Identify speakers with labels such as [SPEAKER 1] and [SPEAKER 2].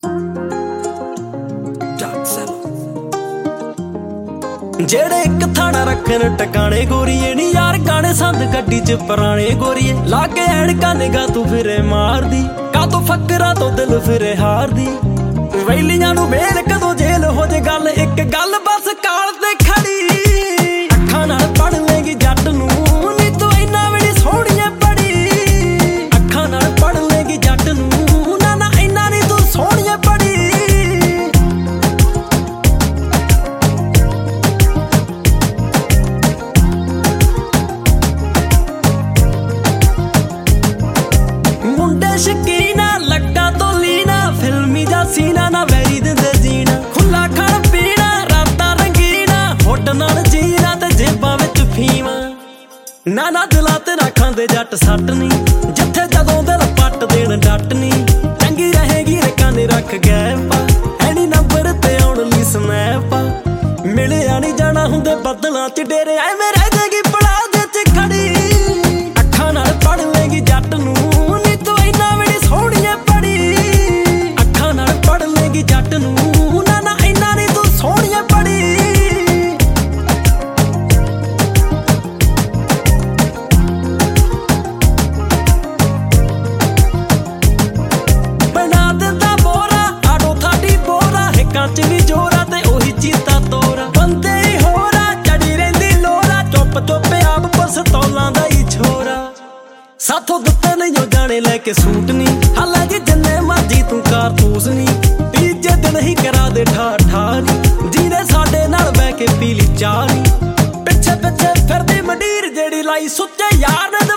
[SPEAKER 1] ਜਿਹੜੇ ਇੱਕ ਥਾਣਾ ਰੱਖਣ ਟਿਕਾਣੇ ਗੋਰੀਏ ਨੀ ਯਾਰ ਗਾਣੇ ਸੰਦ ਗੱਡੀ ਚ ਪੁਰਾਣੇ ਗੋਰੀਏ ਲਾ ਕੇ ਐਨਕਾਂ ਨਿਗਾ ਤੂੰ ਫਿਰੇ ਮਾਰਦੀ ਕਾ ਤੂੰ ਫੱਕਰਾਂ ਤੋਂ ਦਿਲ ਫਿਰੇ ਹਾਰਦੀ ਵੈਲੀਆਂ ਨੂੰ ਵੇਲ ਕਦੋਂ ਜੇਲ ਹੋ ਜੇ ਗੱਲ ਇੱਕ ਗੱਲ ਬਸ ਕਾਲ ਤੇ ਖੜੀ ਅੱਖਾਂ ਨਾਲ ਪੜ ਲੇਗੀ ਜੱਟ ਨੂੰ ਨੀ ਤੂੰ ਇੰਨਾ ਵੀ ਨੀ ਸੋਹਣੀਏ ਪੜੀ ਅੱਖਾਂ ਨਾਲ ਪੜ ਲੇਗੀ ਜੱਟ ਨੂੰ ਨਾ ਨਾ ਇੰਨਾ ਨੀ ਤੂੰ ਸੋਹਣੀਏ ਪੜੀ ਸ਼ਕੀਨਾ ਲੱਗਾ ਤੋਂ ਲੀਨਾ ਫਿਲਮੀ ਦਾ ਸੀਨਾ ਨਾ ਵੈਰੀ ਦਿੰਦੇ ਜੀਣਾ ਖੁੱਲਾ ਖਾਣ ਪੀਣਾ ਰਾਤਾਂ ਰੰਗੀਨਾ ਹੋਟ ਨਾਲ ਜੀਣਾ ਤੇ ਜੇਬਾਂ ਵਿੱਚ ਫੀਵਾ ਨਾ ਨਾ ਦਿਲਾਂ ਤੇ ਨਾ ਖਾਂਦੇ ਜੱਟ ਸੱਟ ਨੀ ਜਿੱਥੇ ਜਦੋਂ ਦਿਲ ਪੱਟ ਦੇਣ ਡੱਟ ਨੀ ਚੰਗੀ ਰਹੇਗੀ ਰਕਾਂ ਨੇ ਰੱਖ ਗਏ ਪਾ ਐਨੀ ਨੰਬਰ ਤੇ ਆਉਣ ਲਈ ਸਨੈਪ ਮਿਲਿਆ ਨੀ ਜਾਣਾ ਹੁੰਦੇ ਬੱਦਲਾਂ ਚ ਡੇਰੇ ਐਵੇਂ ਰਹਿ ਜਾਏਗੀ ਪੜਾ ਦੇ ਚ ਖੜੀ ਅੱਖਾਂ ਨਾਲ ਪੜ ਲੇਗੀ ਜੱਟ ਨੂੰ ਜੱਟ ਨੂੰ ਨਾ ਨਾ ਇੰਨਾ ਨੀ ਤੂੰ ਸੋਹਣੀਏ ਪੜੀ ਬਣਾ ਦਿੰਦਾ ਬੋਰਾ ਆਡੋ ਥਾਡੀ ਬੋਰਾ ਹਿੱਕਾਂ ਚ ਵੀ ਜੋਰਾ ਤੇ ਉਹੀ ਚੀਤਾ ਤੋਰਾ ਬੰਦੇ ਹੀ ਹੋਰਾ ਚੜੀ ਰਹਿੰਦੀ ਲੋਰਾ ਚੁੱਪ ਚੁੱਪ ਆਪ ਪਸਤੌਲਾਂ ਦਾ ਹੀ ਛੋਰਾ ਸਾਥੋਂ ਦਿੱਤੇ ਨਹੀਂ ਉਹ ਜਾਣੇ ਲੈ ਕੇ ਸੂਟ ਨੀ ਹਾਲਾਂ ਜੀ ਜਿੰਨੇ ਮਰਜੀ ਤੂੰ ਕਾਰਤੂਸ ਨੀ ਤੀਜੇ ਦਿਨ ਹੀ ਕਰਾ ਦੇ ਠਾ ਠਾ ਨੀ ਜਿਹਨੇ ਸਾਡੇ ਨਾਲ ਬਹਿ ਕੇ ਪੀ ਲਈ ਚਾਹ ਨੀ ਪਿੱਛੇ ਪਿੱਛੇ ਫਿਰਦੀ ਮੰਡੀਰ ਜਿਹੜੀ ਲਾਈ ਸੁੱਚੇ ਯਾਰ ਨੇ